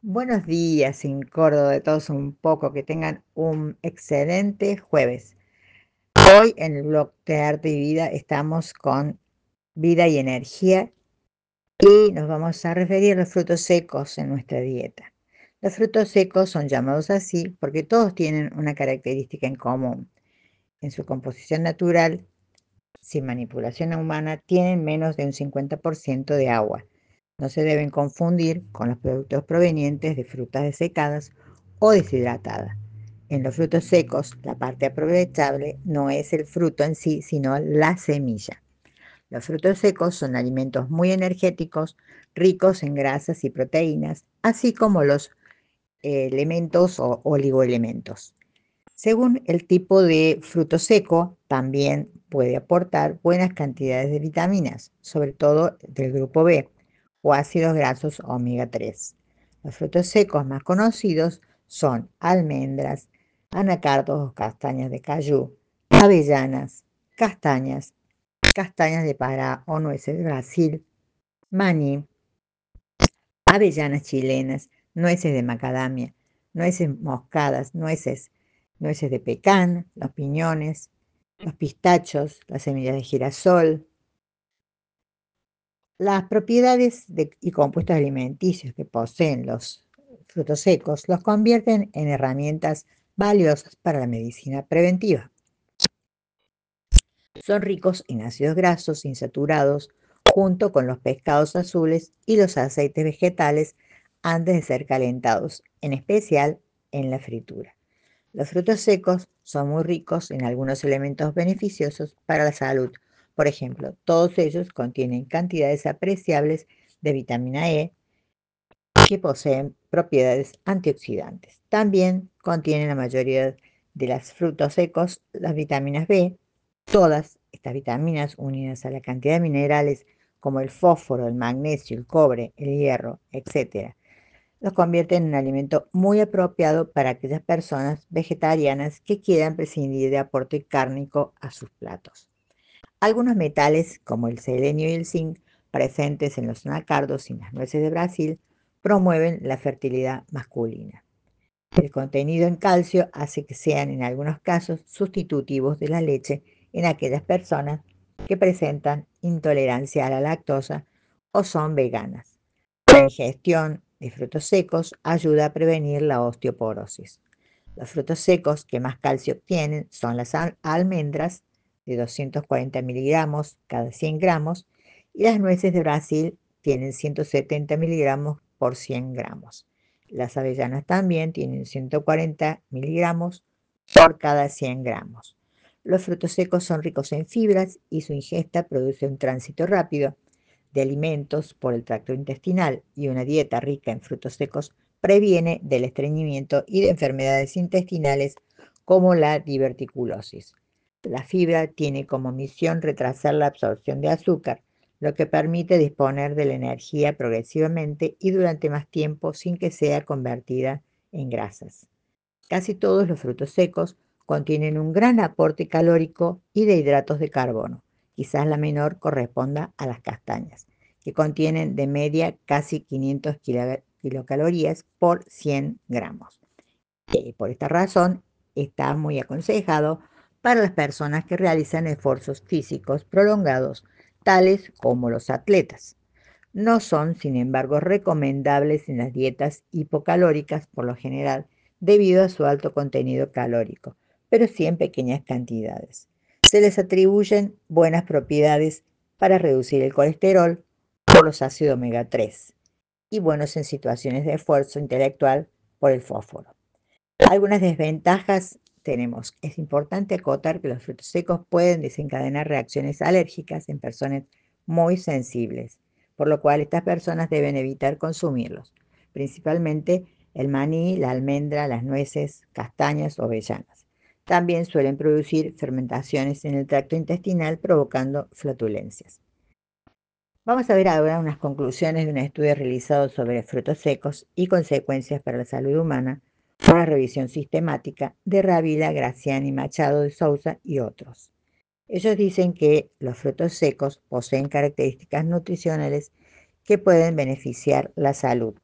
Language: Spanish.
Buenos días, en Córdoba, de todos un poco, que tengan un excelente jueves. Hoy en el blog de Arte y Vida estamos con vida y energía y nos vamos a referir a los frutos secos en nuestra dieta. Los frutos secos son llamados así porque todos tienen una característica en común. En su composición natural, sin manipulación humana, tienen menos de un 50% de agua. No se deben confundir con los productos provenientes de frutas desecadas o deshidratadas. En los frutos secos, la parte aprovechable no es el fruto en sí, sino la semilla. Los frutos secos son alimentos muy energéticos, ricos en grasas y proteínas, así como los elementos o oligoelementos. Según el tipo de fruto seco, también puede aportar buenas cantidades de vitaminas, sobre todo del grupo B o ácidos grasos omega 3. Los frutos secos más conocidos son almendras, anacardos o castañas de cayú, avellanas, castañas, castañas de Pará o nueces de Brasil, maní, avellanas chilenas, nueces de macadamia, nueces moscadas, nueces de pecan, los piñones, los pistachos, las semillas de girasol. Las propiedades y compuestos alimenticios que poseen los frutos secos los convierten en herramientas valiosas para la medicina preventiva. Son ricos en ácidos grasos insaturados junto con los pescados azules y los aceites vegetales antes de ser calentados, en especial en la fritura. Los frutos secos son muy ricos en algunos elementos beneficiosos para la salud. Por ejemplo, todos ellos contienen cantidades apreciables de vitamina E que poseen propiedades antioxidantes. También contienen la mayoría de los frutos secos las vitaminas B. Todas estas vitaminas, unidas a la cantidad de minerales como el fósforo, el magnesio, el cobre, el hierro, etc., los convierten en un alimento muy apropiado para aquellas personas vegetarianas que quieran prescindir de aporte cárnico a sus platos. Algunos metales, como el selenio y el zinc, presentes en los anacardos y las nueces de Brasil, promueven la fertilidad masculina. El contenido en calcio hace que sean en algunos casos sustitutivos de la leche en aquellas personas que presentan intolerancia a la lactosa o son veganas. La ingestión de frutos secos ayuda a prevenir la osteoporosis. Los frutos secos que más calcio obtienen son las almendras, de 240 miligramos cada 100 gramos, y las nueces de Brasil tienen 170 miligramos por 100 gramos. Las avellanas también tienen 140 miligramos por cada 100 gramos. Los frutos secos son ricos en fibras y su ingesta produce un tránsito rápido de alimentos por el tracto intestinal, y una dieta rica en frutos secos previene del estreñimiento y de enfermedades intestinales como la diverticulosis. La fibra tiene como misión retrasar la absorción de azúcar, lo que permite disponer de la energía progresivamente y durante más tiempo sin que sea convertida en grasas. Casi todos los frutos secos contienen un gran aporte calórico y de hidratos de carbono. Quizás la menor corresponda a las castañas, que contienen de media casi 500 kilocalorías por 100 gramos. Por esta razón, está muy aconsejado para las personas que realizan esfuerzos físicos prolongados, tales como los atletas. No son, sin embargo, recomendables en las dietas hipocalóricas por lo general, debido a su alto contenido calórico, pero sí en pequeñas cantidades. Se les atribuyen buenas propiedades para reducir el colesterol por los ácidos omega 3 y buenos en situaciones de esfuerzo intelectual por el fósforo. Algunas desventajas tenemos. Es importante acotar que los frutos secos pueden desencadenar reacciones alérgicas en personas muy sensibles, por lo cual estas personas deben evitar consumirlos, principalmente el maní, la almendra, las nueces, castañas o avellanas. También suelen producir fermentaciones en el tracto intestinal provocando flatulencias. Vamos a ver ahora unas conclusiones de un estudio realizado sobre frutos secos y consecuencias para la salud humana, una revisión sistemática de Ravila, Graciani, Machado de Souza y otros. Ellos dicen que los frutos secos poseen características nutricionales que pueden beneficiar la salud.